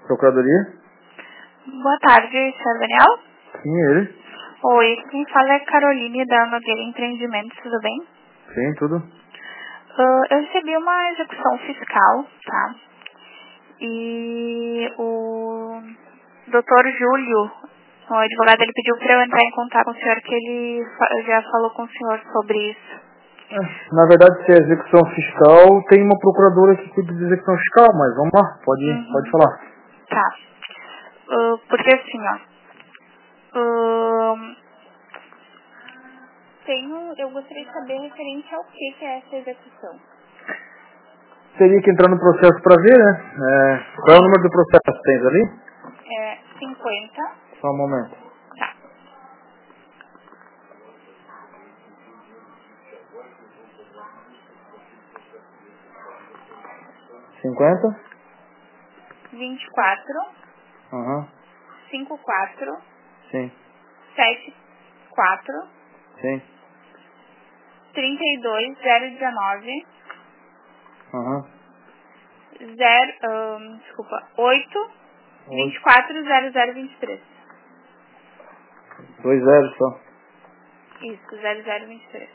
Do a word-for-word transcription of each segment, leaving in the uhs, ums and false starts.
Procuradoria? Boa tarde, senhor Daniel? Sim, ele. Oi, quem fala é Caroline da Nogueira Empreendimentos, tudo bem? Sim, tudo. Uh, eu recebi uma execução fiscal, tá? E o doutor Júlio, o advogado, ele pediu para eu entrar em contato com o senhor, que ele fa- já falou com o senhor sobre isso. É, na verdade, se é execução fiscal, tem uma procuradora que cuida de execução fiscal, mas vamos lá, pode, pode Uhum. falar. Tá. Uh, porque assim, ó. Uh, tenho, eu gostaria de saber referente ao que, que é essa execução. Teria que entrar no processo para ver, né? É, qual é o número do processo que tens ali? É cinquenta. Só um momento. Tá. cinquenta? vinte e quatro, Aham. cinquenta e quatro, Sim, setenta e quatro, sim. trinta e dois, zero dezenove, Aham. zero, ahn, desculpa, oito, vinte e Oito. quatro, zero zero vinte e três. Dois zeros só. Isso, zero zero vinte e três.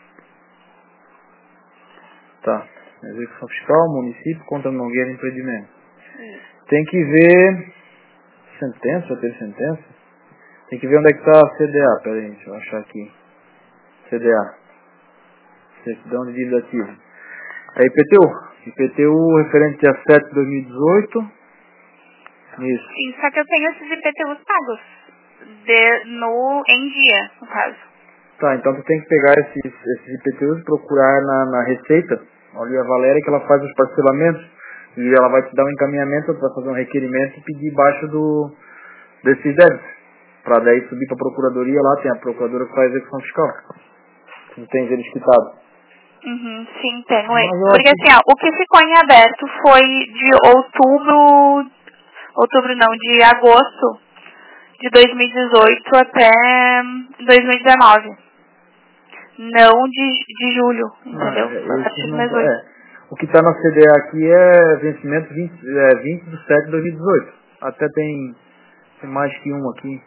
Tá. Execução fiscal, município, contra Nogueira Empreendimento. Isso. Tem que ver sentença, ter sentença. Tem que ver onde é que está a C D A. Pera aí, deixa eu achar aqui. C D A. Certidão de dívida ativa. É I P T U. I P T U referente a sete de dois mil e dezoito. Isso. Sim, só que eu tenho esses I P T Us pagos. De, no, em dia, no caso. Tá, então tu tem que pegar esses, esses I P T Us e procurar na, na Receita. Olha a Valéria que ela faz os parcelamentos. E ela vai te dar um encaminhamento, tu vai fazer um requerimento e pedir baixo do, desses débitos. Pra daí subir pra Procuradoria lá, tem a Procuradora que faz execução fiscal. Tu tens eles quitados. Uhum, sim, tenho ele. Mas eu Porque acho que... assim, ó, o que ficou em aberto foi de outubro, outubro não, de agosto de dois mil e dezoito até dois mil e dezenove. Não de, de julho, Não, entendeu? Foi a é, partir esses do não, mês oito. é, o que está na C D A aqui é vencimento vinte, é, vinte de sete de dois mil e dezoito. Até tem, tem mais que um aqui.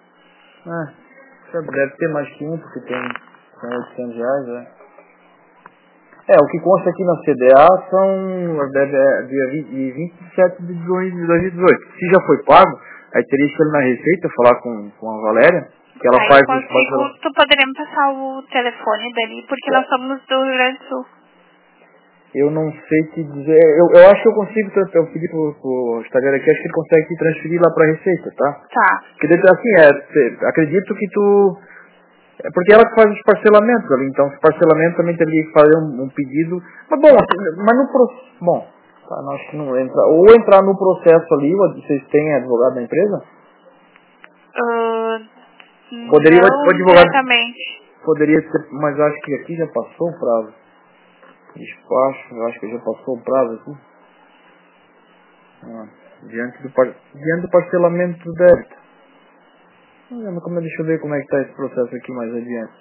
É, deve ter mais que um, porque tem, são oitocentos reais, né? É, o que consta aqui na C D A são deve, é, dia vinte, vinte e sete de dois mil e dezoito. Se já foi pago, aí teria que ir na Receita falar com, com a Valéria, que ela Aí eu faz os consigo, parcelamentos. tu poderia me passar o telefone dali, porque nós somos do Rio Grande do Sul. Eu não sei te dizer, eu, eu acho que eu consigo, trans- eu pedi pro, pro estagiário aqui, acho que ele consegue te transferir lá pra Receita, tá? Tá. Porque assim, é, te- acredito que tu, é porque ela que faz os parcelamentos ali, então os parcelamentos também teria que fazer um, um pedido, mas bom, assim, mas no processo, bom, tá, não, acho que não entra, ou entrar no processo ali, vocês têm advogado da empresa? Uh, Poderia o não advogado, diretamente. poderia ser, mas acho que aqui já passou o prazo, despacho, eu acho que já passou o prazo aqui. Ah, diante, do par... diante do parcelamento do débito. Ah, mas como, deixa eu ver como é que está esse processo aqui mais adiante.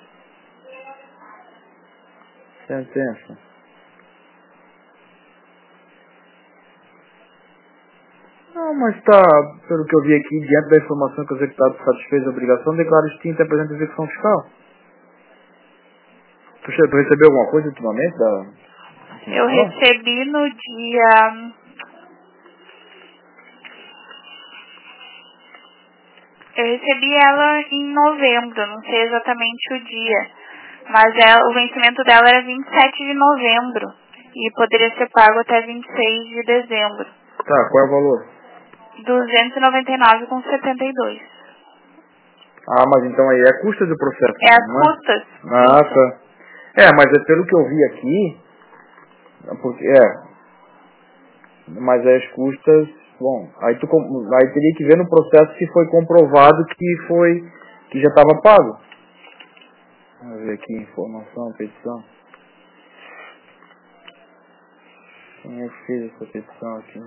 Sentença. Não, mas está, pelo que eu vi aqui, diante da informação que o executado satisfez a obrigação, declara extinta e apresenta execução fiscal. Tu, che- tu recebeu alguma coisa ultimamente da Eu informação? recebi no dia... Eu recebi ela em novembro, não sei exatamente o dia. Mas ela, o vencimento dela era vinte e sete de novembro. E poderia ser pago até vinte e seis de dezembro. Tá, qual é o valor? duzentos e noventa e nove vírgula setenta e dois. Ah, mas então aí é custo do processo, É então, as não é? custas? Ah, Isso. tá. É, mas é pelo que eu vi aqui, porque, é, mas as custas, bom, aí, tu, com- aí teria que ver no processo se foi comprovado que foi, que já estava pago. Vamos ver aqui, informação, petição. Quem é que fez essa petição aqui?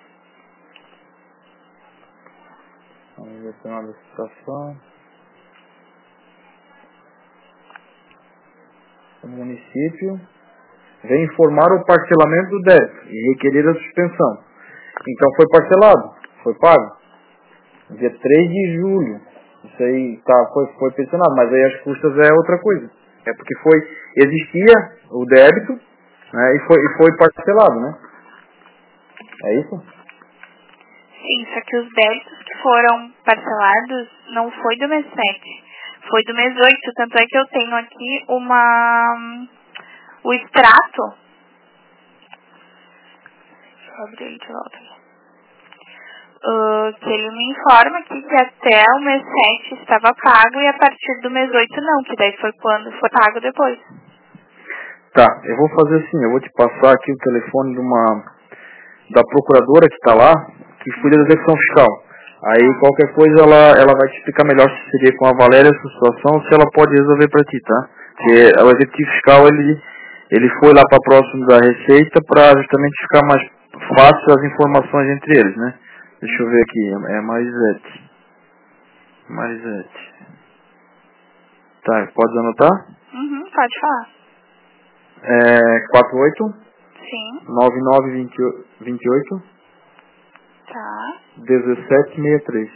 Vamos ver se é uma licitação. O município vem informar o parcelamento do débito e requerer a suspensão. Então foi parcelado. Foi pago? Dia três de julho. Isso aí tá, foi, foi peticionado, mas aí as custas é outra coisa. É porque foi, existia o débito, né, e foi, e foi parcelado, né? É isso? Sim, só que os débitos que foram parcelados não foi do mês sete, foi do mês oito. Tanto é que eu tenho aqui uma o extrato. Deixa eu abrir ele de volta. Uh, que ele me informa aqui que até o mês sete estava pago e a partir do mês oito não, que daí foi quando foi pago depois. Tá, eu vou fazer assim, eu vou te passar aqui o telefone de uma da procuradora que está lá, que cuida da execução fiscal. Aí qualquer coisa ela, ela vai te explicar melhor se seria com a Valéria essa situação, se ela pode resolver para ti, tá? Porque o executivo fiscal ele, ele foi lá para próximo da Receita para justamente ficar mais fácil as informações entre eles, né? Deixa eu ver aqui, é Marisete. Marisete. Tá, pode anotar? Uhum, pode falar. É quatro oito Sim. nove nove dois oito Tá. dezessete sessenta e três.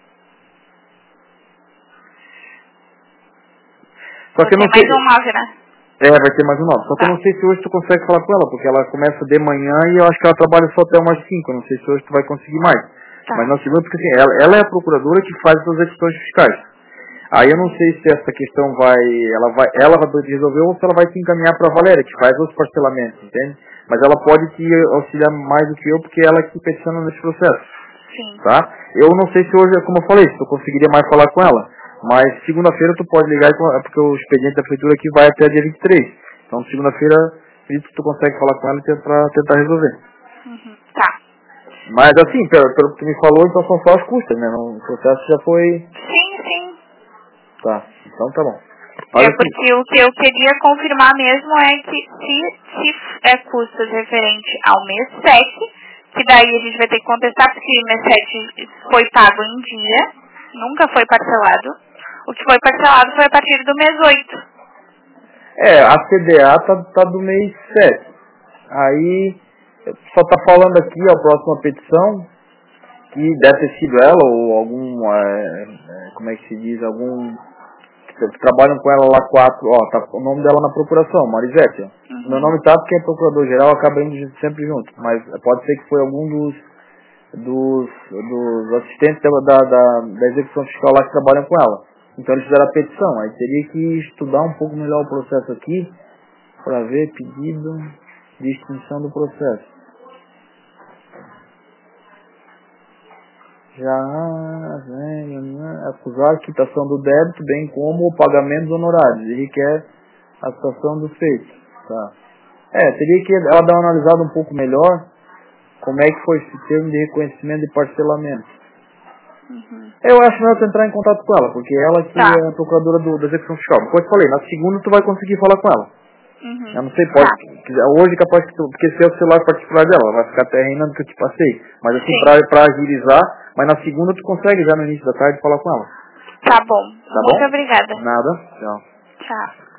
Só que eu Tem não sei. mais um nove, né? É, vai ter mais um nove. Só que Tá. eu não sei se hoje tu consegue falar com ela, porque ela começa de manhã e eu acho que ela trabalha só até umas cinco. Eu não sei se hoje tu vai conseguir mais. Tá. Mas na segunda, porque assim, ela, ela é a procuradora que faz as execuções fiscais. Aí eu não sei se essa questão vai, ela vai, ela vai resolver ou se ela vai te encaminhar para a Valéria, que faz os parcelamentos, entende? Mas ela pode te auxiliar mais do que eu, porque ela é que peticiona nesse processo. Sim. Tá? Eu não sei se hoje, como eu falei, se eu conseguiria mais falar com ela. Mas segunda-feira tu pode ligar, e- porque o expediente da prefeitura aqui vai até dia vinte e três. Então segunda-feira, acredito que tu consegue falar com ela e tentar, tentar resolver. Uhum. Tá. Mas assim, pelo, pelo que tu me falou, então são só as custas, né? O processo já foi... Sim, sim. Tá, então tá bom. Mas É assim, porque o que eu queria confirmar mesmo é que se, se é custos referente ao mês sete, que daí a gente vai ter que contestar, porque o mês sete foi pago em dia, nunca foi parcelado. O que foi parcelado foi a partir do mês oito. é, a C D A tá, tá do mês sete. Aí, só tá falando aqui a próxima petição, que deve ter sido ela ou algum, é, é, como é que se diz, algum, que trabalham com ela lá quatro, ó, tá o nome dela na procuração, Marisete, ó. Uhum. Meu nome tá porque é procurador-geral, acaba indo sempre junto, mas pode ser que foi algum dos, dos, dos assistentes da, da, da, da execução fiscal lá que trabalham com ela. Então eles fizeram a petição, aí teria que estudar um pouco melhor o processo aqui, para ver pedido de extinção do processo. Já vem acusar a quitação do débito, bem como o pagamento dos honorários. Ele quer a situação do feito. Tá. É, teria que ela dar uma analisada um pouco melhor como é que foi esse termo de reconhecimento e parcelamento. Uhum. Eu acho melhor tu entrar em contato com ela, porque ela que Tá. é a procuradora do, da execução fiscal. Como eu te falei, na segunda tu vai conseguir falar com ela. Uhum. Eu não sei, pode, Tá. hoje capaz que tu, porque esse é o celular particular dela, ela vai ficar até reinando que eu te passei. Mas assim, Sim. pra, pra agilizar, mas na segunda tu consegue já no início da tarde falar com ela. Tá bom. Tá Muito bom? obrigada. Nada. Tchau. Tchau.